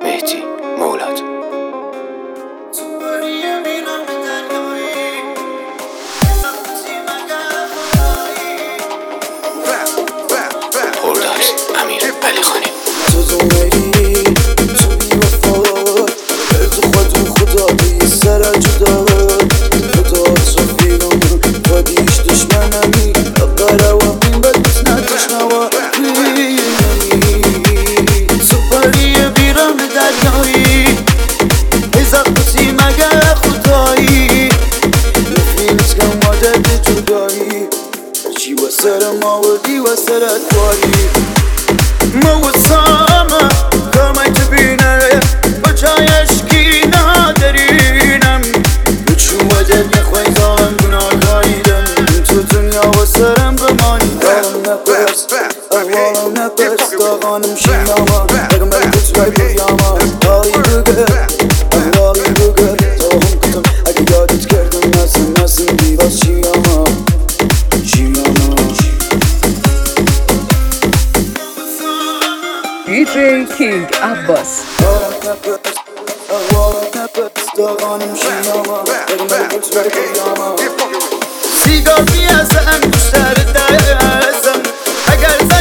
مهدی مولاد. خرداد امیر علیخانی. تو میری تو بی‌وفا، تو خدا به سر جدا، خدا رفیقم ودیش دشمنمی اقرا و من بدش نتشنوا سپری بیرم دریایی ازقتی مگر خدایی نفیلش کم عادت جدایی چی و سر ما وردی و سرت واری موسامه کامای تبینه بجایش کی ندارینم بچو ودت نخوای زان گناهاییدم تو دنیا و سرم بمانی دارم نپس احوالم نپس داغانم شیماما اگم بلکت رای بیاما حالی بگر احوالی بگر تاهم کتم اگه یادت کردم نسم دیواز شیاما DJ King Abbas. سیگاری ازم بیشتر دستم اگر